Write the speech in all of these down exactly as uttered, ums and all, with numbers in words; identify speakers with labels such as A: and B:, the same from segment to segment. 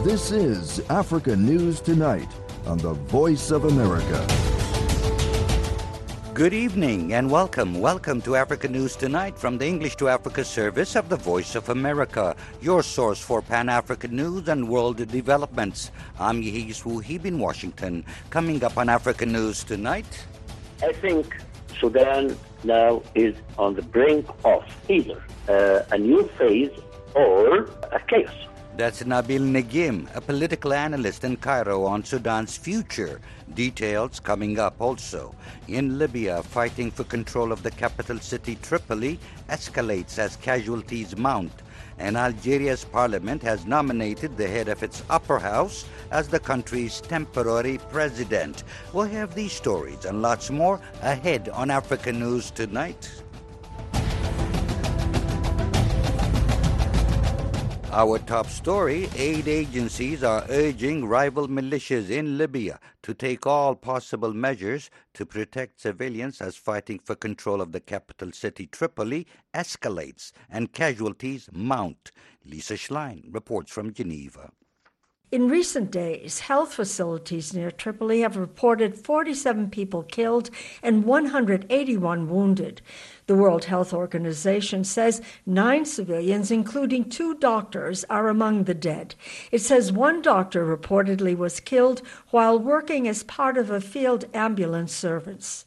A: This is Africa News Tonight on the Voice of America.
B: Good evening and welcome. Welcome to Africa News Tonight from the English to Africa service of the Voice of America, your source for Pan-African news and world developments. I'm Yehis Wuhib in Washington. Coming up on Africa News Tonight.
C: I think Sudan now is on the brink of either uh, a new phase or a chaos.
B: That's Nabil Negim, a political analyst in Cairo on Sudan's future. Details coming up also. In Libya, fighting for control of the capital city Tripoli escalates as casualties mount. And Algeria's parliament has nominated the head of its upper house as the country's temporary president. We'll have these stories and lots more ahead on Africa News Tonight. Our top story, aid agencies are urging rival militias in Libya to take all possible measures to protect civilians as fighting for control of the capital city Tripoli escalates and casualties mount. Lisa Schlein reports from Geneva.
D: In recent days, health facilities near Tripoli have reported forty-seven people killed and one hundred eighty-one wounded. The World Health Organization says nine civilians, including two doctors, are among the dead. It says one doctor reportedly was killed while working as part of a field ambulance service.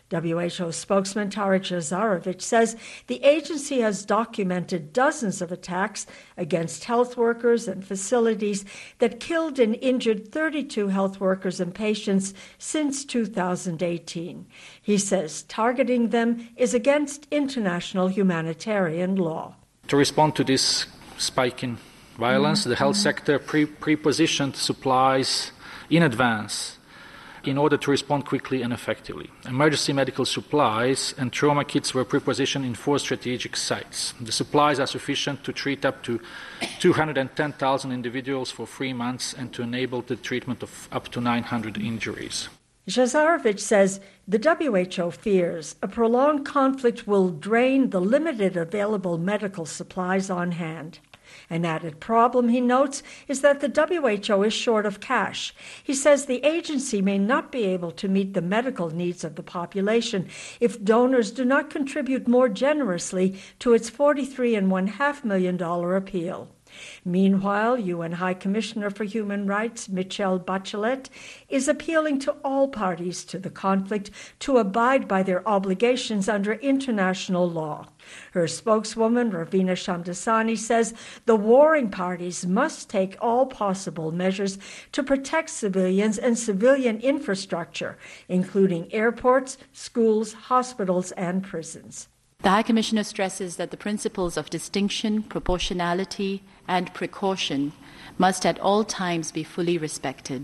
D: W H O spokesman Tarik Jasarevic says the agency has documented dozens of attacks against health workers and facilities that killed and injured thirty-two health workers and patients since two thousand eighteen. He says targeting them is against international humanitarian law.
E: To respond to this spike in violence, mm-hmm. the health sector pre- pre-positioned supplies in advance in order to respond quickly and effectively. Emergency medical supplies and trauma kits were prepositioned in four strategic sites. The supplies are sufficient to treat up to two hundred ten thousand individuals for three months and to enable the treatment of up to nine hundred injuries.
D: Jasarevic says the W H O fears a prolonged conflict will drain the limited available medical supplies on hand. An added problem, he notes, is that the W H O is short of cash. He says the agency may not be able to meet the medical needs of the population if donors do not contribute more generously to its forty-three point five million dollars appeal. Meanwhile, U N High Commissioner for Human Rights Michelle Bachelet is appealing to all parties to the conflict to abide by their obligations under international law. Her spokeswoman, Ravina Shamdasani, says the warring parties must take all possible measures to protect civilians and civilian infrastructure, including airports, schools, hospitals, and prisons.
F: The High Commissioner stresses that the principles of distinction, proportionality, and precaution must at all times be fully respected.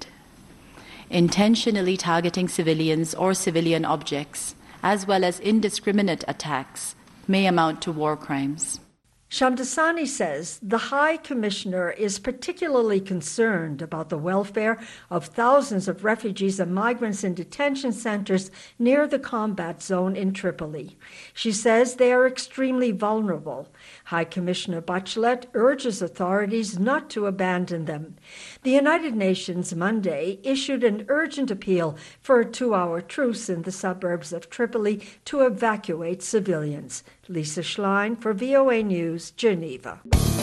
F: Intentionally targeting civilians or civilian objects, as well as indiscriminate attacks, may amount to war crimes.
D: Shamdasani says the High Commissioner is particularly concerned about the welfare of thousands of refugees and migrants in detention centers near the combat zone in Tripoli. She says they are extremely vulnerable. High Commissioner Bachelet urges authorities not to abandon them. The United Nations Monday issued an urgent appeal for a two-hour truce in the suburbs of Tripoli to evacuate civilians. Lisa Schlein for V O A News, Geneva.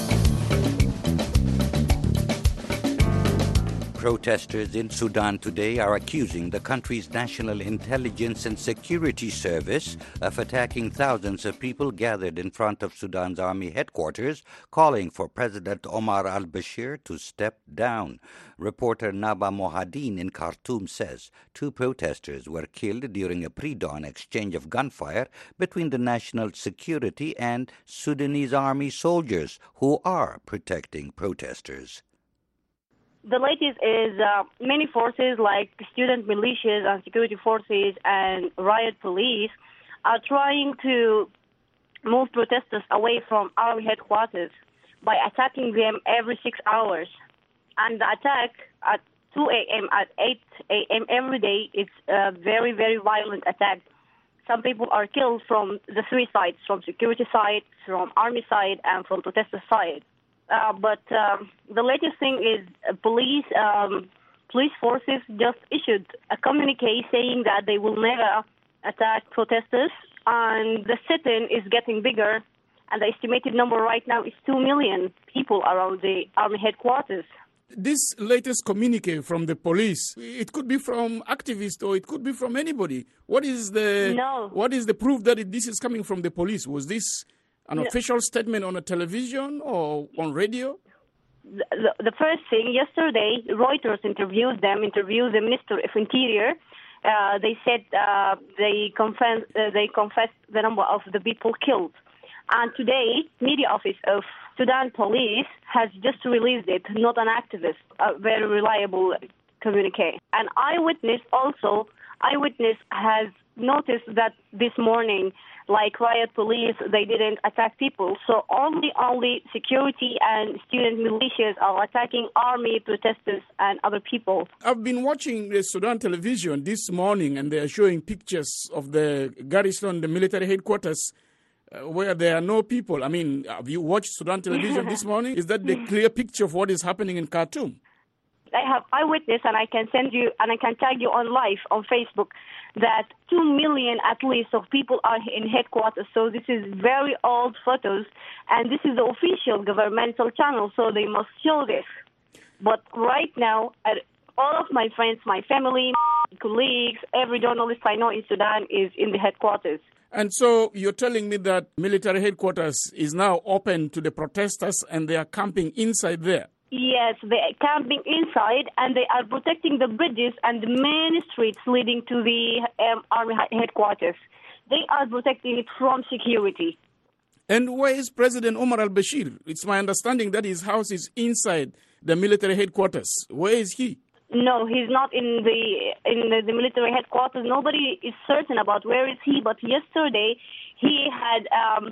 B: Protesters in Sudan today are accusing the country's National Intelligence and Security Service of attacking thousands of people gathered in front of Sudan's army headquarters, calling for President Omar al-Bashir to step down. Reporter Naba Mohadin in Khartoum says two protesters were killed during a pre-dawn exchange of gunfire between the National Security and Sudanese army soldiers who are protecting protesters.
G: The latest is uh, many forces like student militias and security forces and riot police are trying to move protesters away from army headquarters by attacking them every six hours. And the attack at two a.m., at eight a.m. every day, it's a very, very violent attack. Some people are killed from the three sides, from security side, from army side, and from protester side. Uh, but um, the latest thing is uh, police um, police forces just issued a communique saying that they will never attack protesters, and the sit-in is getting bigger, and the estimated number right now is two million people around the army headquarters.
H: This latest communique from the police, it could be from activists or it could be from anybody. What is the
G: no.
H: what is the proof that it, this is coming from the police? Was this an
G: no.
H: official statement on a television or on radio?
G: The, the, the first thing, yesterday, Reuters interviewed them, interviewed the Minister of Interior. Uh, they said uh, they, confess, uh, they confessed the number of the people killed. And today, media office of Sudan Police has just released it, not an activist, a very reliable communique. An eyewitness also, eyewitness has noticed that this morning, like riot police, they didn't attack people. So only, only security and student militias are attacking army protesters and other people.
H: I've been watching the Sudan television this morning, and they are showing pictures of the garrison, the military headquarters, uh, where there are no people. I mean, have you watched Sudan television this morning? Is that the clear picture of what is happening in Khartoum?
G: I have eyewitness, and I can send you, and I can tag you on live on Facebook, that two million at least of people are in headquarters. So this is very old photos, and this is the official governmental channel, so they must show this. But right now, all of my friends, my family, my colleagues, every journalist I know in Sudan is in the headquarters.
H: And so you're telling me that military headquarters is now open to the protesters and they are camping inside there?
G: Yes, they are camping inside, and they are protecting the bridges and the main streets leading to the um, army headquarters. They are protecting it from security.
H: And where is President Omar al-Bashir? It's my understanding that his house is inside the military headquarters. Where is he?
G: No, he's not in the in the, the military headquarters. Nobody is certain about where is he. But yesterday, he had um,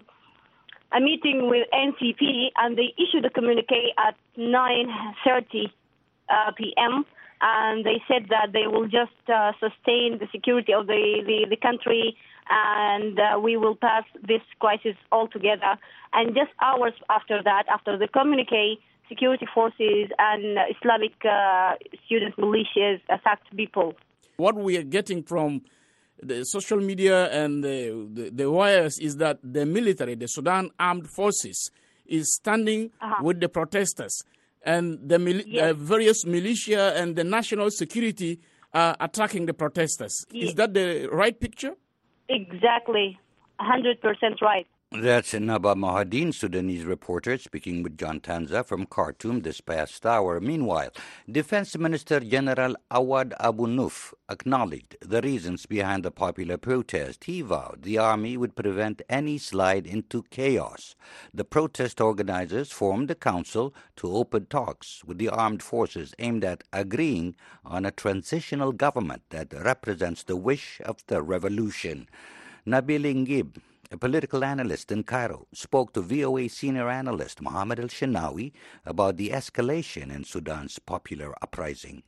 G: a meeting with N C P, and they issued a communique at nine thirty uh, p.m. And they said that they will just uh, sustain the security of the, the, the country, and uh, we will pass this crisis altogether. And just hours after that, after the communique, security forces and uh, Islamic uh, student militias attacked people.
H: What we are getting from the social media and the, the, the wires is that the military, the Sudan Armed Forces, is standing uh-huh. with the protesters. And the mili- yes. uh, various militia and the national security are attacking the protesters. Yes. Is that the right picture?
G: Exactly. one hundred percent right.
B: That's Naba Mahadin, Sudanese reporter, speaking with John Tanza from Khartoum this past hour. Meanwhile, Defense Minister General Awad Abu Nuf acknowledged the reasons behind the popular protest. He vowed the army would prevent any slide into chaos. The protest organizers formed a council to open talks with the armed forces aimed at agreeing on a transitional government that represents the wish of the revolution. Nabil Ngib, a political analyst in Cairo, spoke to V O A senior analyst Mohammed El-Shenawi about the escalation in Sudan's popular uprising.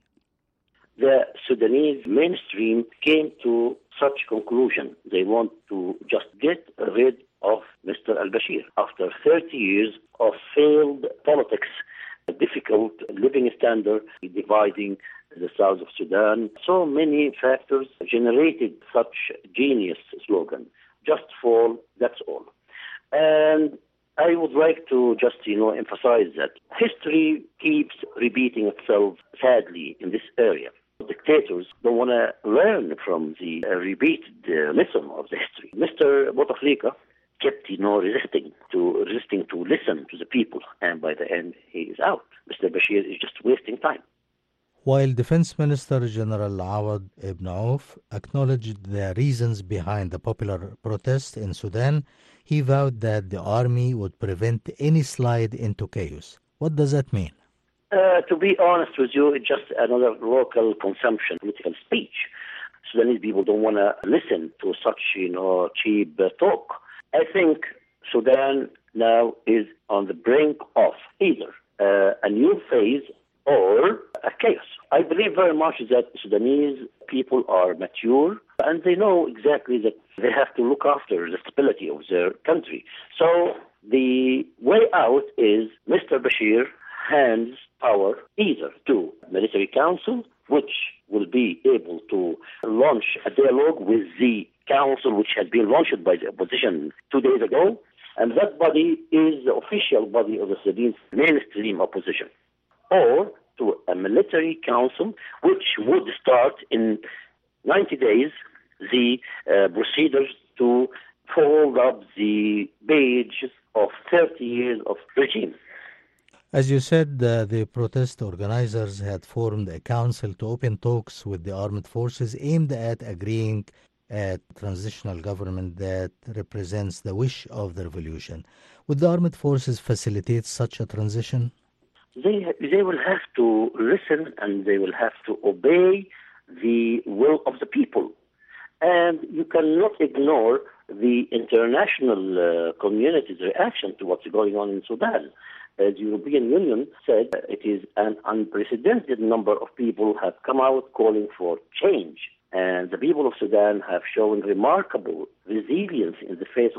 C: The Sudanese mainstream came to such conclusion. They want to just get rid of Mister al-Bashir. After thirty years of failed politics, a difficult living standard, dividing the south of Sudan, so many factors generated such genius slogan. Just fall, that's all. And I would like to just, you know, emphasize that history keeps repeating itself sadly in this area. Dictators don't want to learn from the uh, repeated uh, lesson of the history. Mister Bouteflika kept, you know, resisting to resisting to listen to the people, and by the end, he is out. Mister Bashir is just wasting time.
I: While Defense Minister General Awad Ibn Auf acknowledged the reasons behind the popular protest in Sudan, he vowed that the army would prevent any slide into chaos. What does that mean?
C: Uh, to be honest with you, it's just another local consumption, political speech. Sudanese people don't want to listen to such, you know, cheap uh, talk. I think Sudan now is on the brink of either uh, a new phase or a chaos. I believe very much that Sudanese people are mature and they know exactly that they have to look after the stability of their country. So the way out is Mister Bashir hands power either to military council, which will be able to launch a dialogue with the council which has been launched by the opposition two days ago, and that body is the official body of the Sudanese mainstream opposition, or to a military council which would start in ninety days the uh, procedures to fold up the page of thirty years of regime.
I: As you said, uh, the protest organizers had formed a council to open talks with the armed forces aimed at agreeing a transitional government that represents the wish of the revolution. Would the armed forces facilitate such a transition?
C: They, they will have to listen and they will have to obey the will of the people. And you cannot ignore the international uh, community's reaction to what's going on in Sudan. As the European Union said, it is an unprecedented number of people have come out calling for change. And the people of Sudan have shown remarkable resilience in the face of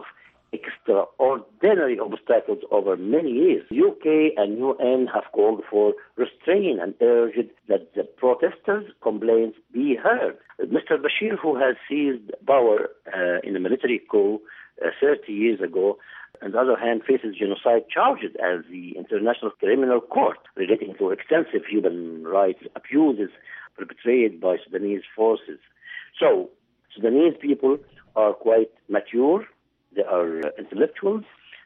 C: extraordinary obstacles over many years. U K and U N have called for restraint and urged that the protesters' complaints be heard. Mister Bashir, who has seized power uh, in a military coup uh, thirty years ago, on the other hand, faces genocide charges as the International Criminal Court relating to extensive human rights abuses perpetrated by Sudanese forces. So, Sudanese people are quite mature, they are uh, intellectuals,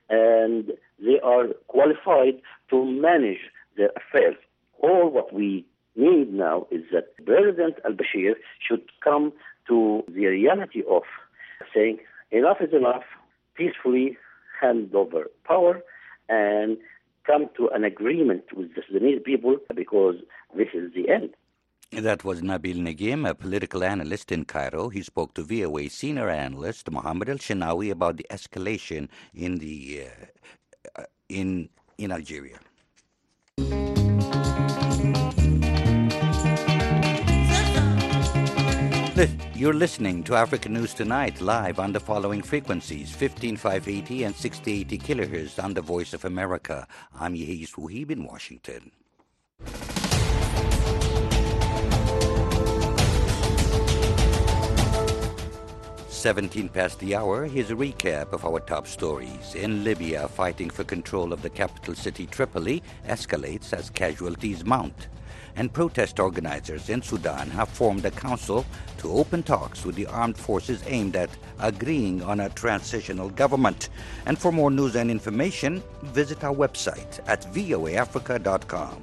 C: and they are qualified to manage their affairs. All what we need now is that President al-Bashir should come to the reality of saying, enough is enough, peacefully hand over power and come to an agreement with the Sudanese people, because this is the end.
B: That was Nabil Negim, a political analyst in Cairo. He spoke to V O A senior analyst Mohammed El-Shenawi about the escalation in the uh, in in Algeria. You're listening to African News Tonight, live on the following frequencies, fifteen five eighty and sixty eighty kilohertz on the Voice of America. I'm Yehis Wuhib in Washington. seventeen past the hour, here's a recap of our top stories. In Libya, fighting for control of the capital city Tripoli escalates as casualties mount. And protest organizers in Sudan have formed a council to open talks with the armed forces aimed at agreeing on a transitional government. And for more news and information, visit our website at voa africa dot com.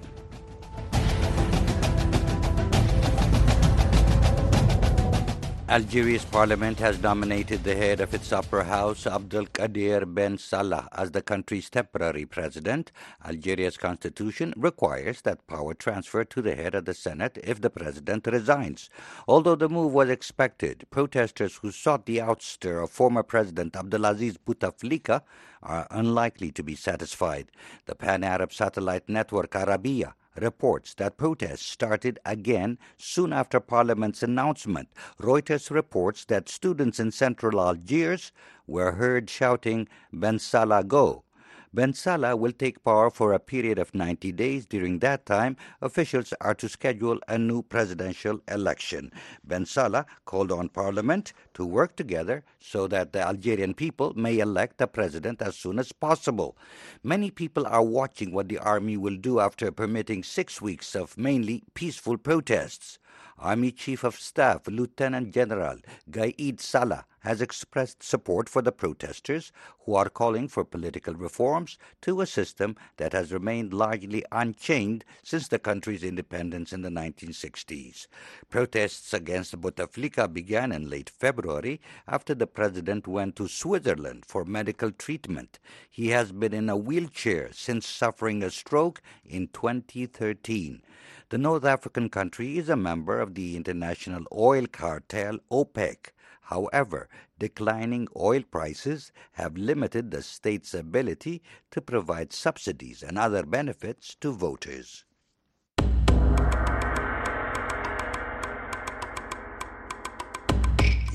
B: Algeria's parliament has nominated the head of its upper house, Abdelkader Ben Salah, as the country's temporary president. Algeria's constitution requires that power transfer to the head of the Senate if the president resigns. Although the move was expected, protesters who sought the ouster of former President Abdelaziz Bouteflika are unlikely to be satisfied. The Pan-Arab satellite network Arabiya reports that protests started again soon after Parliament's announcement. Reuters reports that students in central Algiers were heard shouting, Ben Salah go. Ben Salah will take power for a period of ninety days. During that time, officials are to schedule a new presidential election. Ben Salah called on Parliament to work together so that the Algerian people may elect a president as soon as possible. Many people are watching what the army will do after permitting six weeks of mainly peaceful protests. Army Chief of Staff Lieutenant General Gaid Salah has expressed support for the protesters who are calling for political reforms to a system that has remained largely unchanged since the country's independence in the nineteen sixties. Protests against Bouteflika began in late February after the president went to Switzerland for medical treatment. He has been in a wheelchair since suffering a stroke in twenty thirteen. The North African country is a member of the international oil cartel OPEC. However, declining oil prices have limited the state's ability to provide subsidies and other benefits to voters.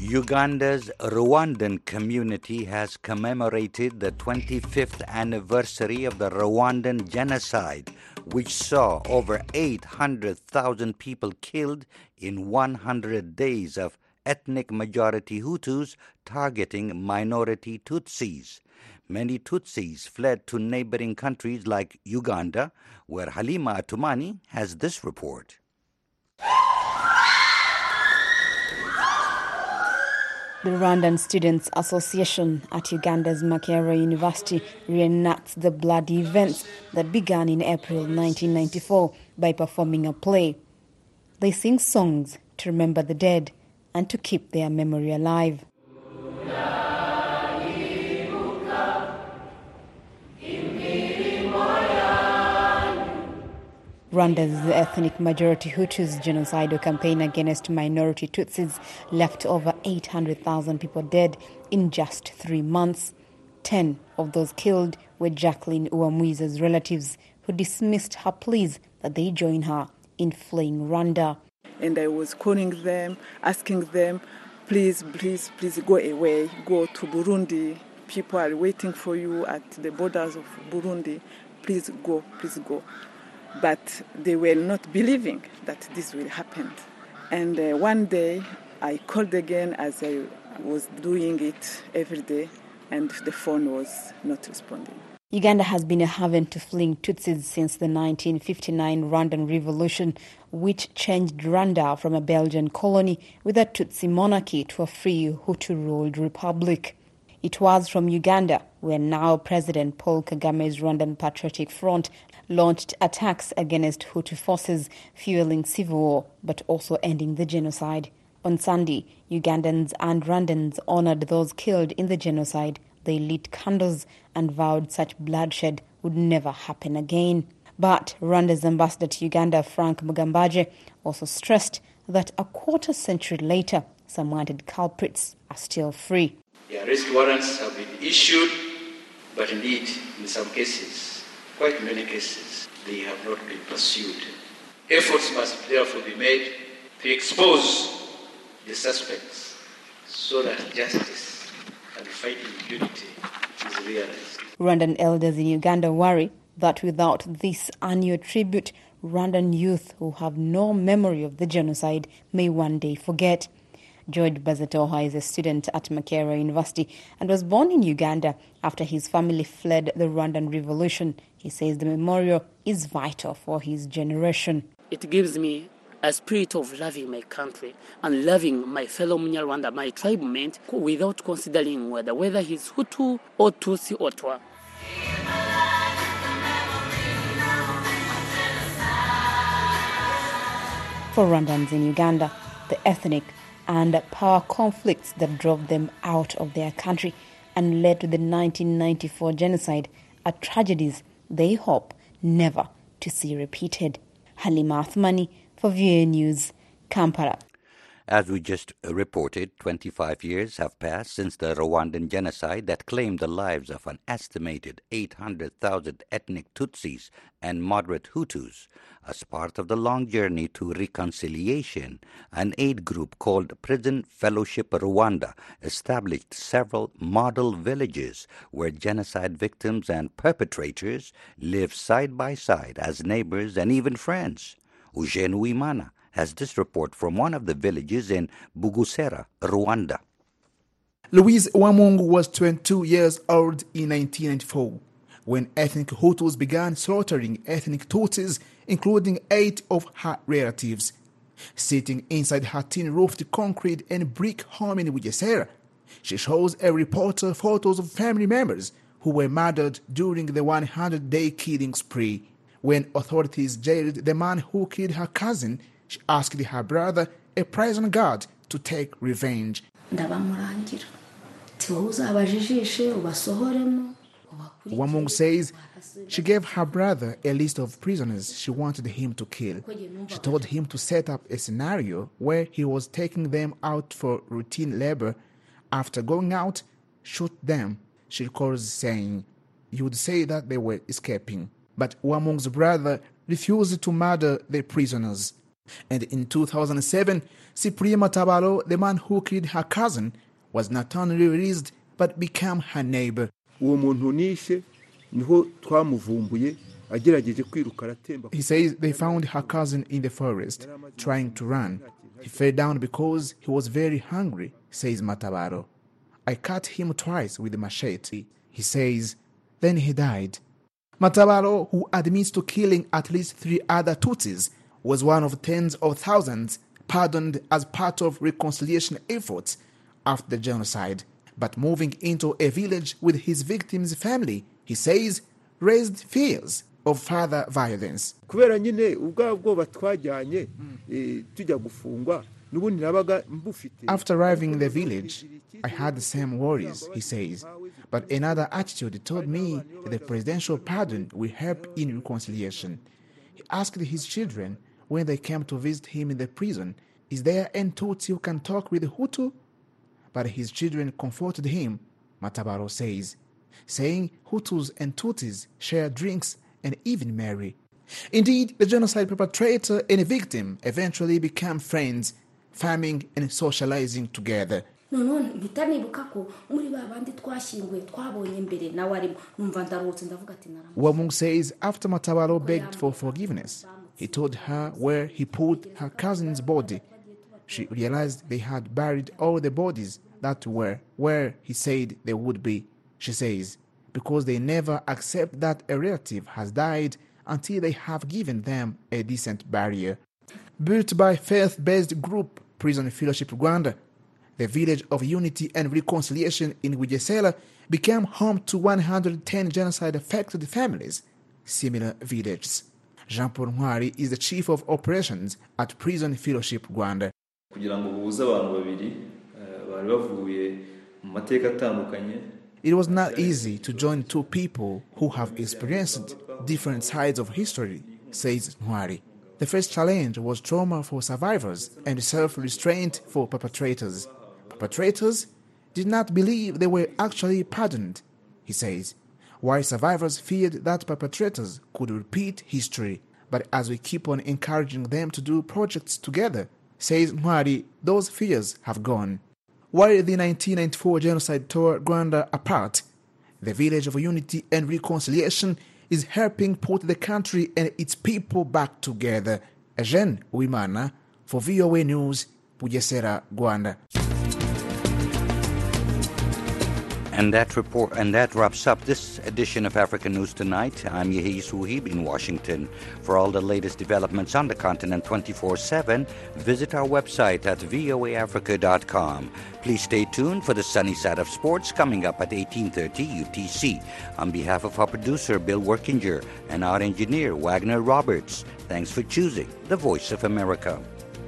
B: Uganda's Rwandan community has commemorated the twenty-fifth anniversary of the Rwandan genocide, which saw over eight hundred thousand people killed in one hundred days of ethnic majority Hutus targeting minority Tutsis. Many Tutsis fled to neighboring countries like Uganda, where Halima Atumani has this report.
J: The Rwandan Students Association at Uganda's Makerere University reenacts the bloody events that began in April nineteen ninety-four by performing a play. They sing songs to remember the dead and to keep their memory alive. Rwanda's ethnic majority Hutus genocidal campaign against minority Tutsis left over eight hundred thousand people dead in just three months. Ten of those killed were Jacqueline Uwamwiza's relatives, who dismissed her pleas that they join her in fleeing Rwanda.
K: And I was calling them, asking them, please, please, please go away, go to Burundi. People are waiting for you at the borders of Burundi. Please go, please go. But they were not believing that this will happen. And uh, one day I called again, as I was doing it every day, and the phone was not responding.
J: Uganda has been a haven to fleeing Tutsis since the nineteen fifty-nine Rwandan Revolution, which changed Rwanda from a Belgian colony with a Tutsi monarchy to a free Hutu-ruled republic. It was from Uganda where now President Paul Kagame's Rwandan Patriotic Front launched attacks against Hutu forces, fueling civil war, but also ending the genocide. On Sunday, Ugandans and Rwandans honored those killed in the genocide. They lit candles and vowed such bloodshed would never happen again. But Rwanda's ambassador to Uganda, Frank Mugambaje, also stressed that a quarter century later, some wanted culprits are still free.
L: The arrest warrants have been issued, but indeed, in some cases, quite many cases, they have not been pursued. Efforts must therefore be made to expose the suspects so that justice and fight impunity is realized.
J: Rwandan elders in Uganda worry that without this annual tribute, Rwandan youth who have no memory of the genocide may one day forget. George Bazatoha is a student at Makerere University and was born in Uganda after his family fled the Rwandan Revolution. He says the memorial is vital for his generation.
M: It gives me a spirit of loving my country and loving my fellow Munyarwanda, my tribemate, without considering whether whether he's Hutu or Tutsi or Twa.
J: For Rwandans in Uganda, the ethnic and power conflicts that drove them out of their country and led to the nineteen ninety-four genocide are tragedies they hope never to see repeated. Halima Athmani for V O A News, Kampala.
B: As we just reported, twenty-five years have passed since the Rwandan genocide that claimed the lives of an estimated eight hundred thousand ethnic Tutsis and moderate Hutus. As part of the long journey to reconciliation, an aid group called Prison Fellowship Rwanda established several model villages where genocide victims and perpetrators live side by side as neighbors and even friends. Eugene Uimana has this report from one of the villages in Bugesera, Rwanda.
N: Louise Uwamungu was twenty-two years old in nineteen ninety-four when ethnic Hutus began slaughtering ethnic Tutsis, including eight of her relatives. Sitting inside her tin-roofed concrete and brick home in Bugesera, she shows a reporter photos of family members who were murdered during the one hundred day killing spree. When authorities jailed the man who killed her cousin, she asked her brother, a prison guard, to take revenge. Uwamungu says she gave her brother a list of prisoners she wanted him to kill. She told him to set up a scenario where he was taking them out for routine labor. After going out, shoot them, she recalls saying. He would say that they were escaping. But Uwamungu's brother refused to murder the prisoners. And in two thousand seven, Cyprien Matabaro, the man who killed her cousin, was not only released but became her neighbor.
O: He
N: says they found her cousin in the forest, trying to run. He fell down because he was very hungry, says Matabaro. I cut him twice with a machete, he says. Then he died. Matabaro, who admits to killing at least three other Tutsis, was one of tens of thousands pardoned as part of reconciliation efforts after the genocide. But moving into a village with his victim's family, he says, raised fears of further violence. After arriving in the village, I had the same worries, he says. But another attitude told me that the presidential pardon will help in reconciliation. He asked his children when they came to visit him in the prison, is there any Tutsi who can talk with the Hutu? But his children comforted him, Matabaro says, saying Hutus and Tutsis share drinks and even marry. Indeed, the genocide perpetrator and the victim eventually became friends, farming and socializing together. Wamung says after Matabaro begged for forgiveness, he told her where he put her cousin's body. She realized they had buried all the bodies that were where he said they would be, she says, because they never accept that a relative has died until they have given them a decent burial. Built by faith-based group Prison Fellowship Rwanda, the Village of Unity and Reconciliation in Bugesera became home to one hundred ten genocide-affected families, similar villages. Jean-Paul Ntwari is the Chief of Operations at Prison Fellowship Rwanda. It was not easy to join two people who have experienced different sides of history, says Ntwari. The first challenge was trauma for survivors and self-restraint for perpetrators. Perpetrators did not believe they were actually pardoned, he says, while survivors feared that perpetrators could repeat history. But as we keep on encouraging them to do projects together, says Ntwari, those fears have gone. While the nineteen ninety-four genocide tore Rwanda apart, the Village of Unity and Reconciliation is helping put the country and its people back together. Eugene Uwimana for V O A News, Bugesera, Rwanda.
B: And that report and that wraps up this edition of African News Tonight. I'm Yehi Suhib in Washington. For all the latest developments on the continent twenty-four seven, visit our website at voa africa dot com. Please stay tuned for the sunny side of sports coming up at eighteen thirty U T C. On behalf of our producer, Bill Workinger, and our engineer, Wagner Roberts, thanks for choosing the Voice of America.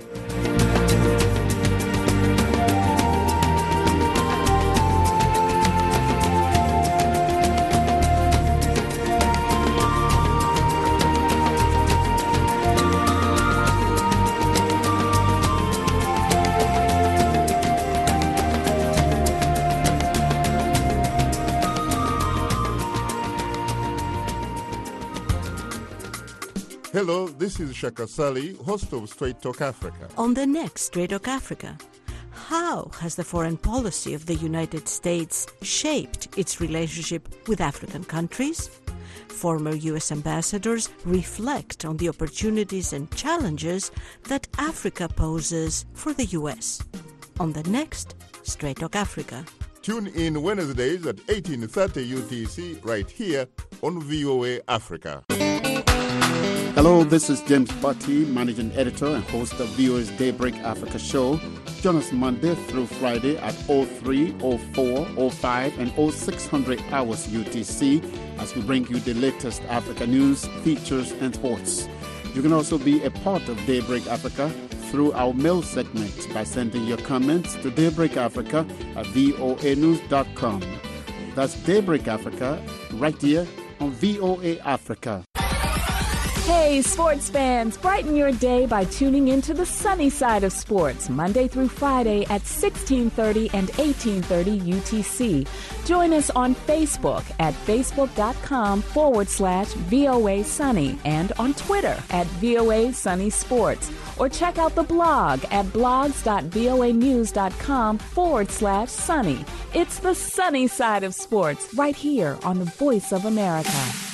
P: Hello, this is Shaka Sali, host of Straight Talk Africa.
Q: On the next Straight Talk Africa, how has the foreign policy of the United States shaped its relationship with African countries? Former U S ambassadors reflect on the opportunities and challenges that Africa poses for the U S. On the next Straight Talk Africa.
P: Tune in Wednesdays at eighteen thirty U T C right here on V O A Africa.
R: Hello, this is James Butty, Managing Editor and host of V O A's Daybreak Africa show. Join us Monday through Friday at oh three, oh four, oh five, and oh six hundred hours U T C as we bring you the latest Africa news, features, and sports. You can also be a part of Daybreak Africa through our mail segment by sending your comments to daybreakafrica at voa news dot com. That's Daybreak Africa right here on V O A Africa.
O: Hey, sports fans, brighten your day by tuning into the sunny side of sports, Monday through Friday at sixteen thirty and eighteen thirty U T C. Join us on Facebook at facebook.com forward slash VOA Sunny and on Twitter at VOA Sunny Sports. Or check out the blog at blogs.voanews.com forward slash sunny. It's the sunny side of sports right here on the Voice of America.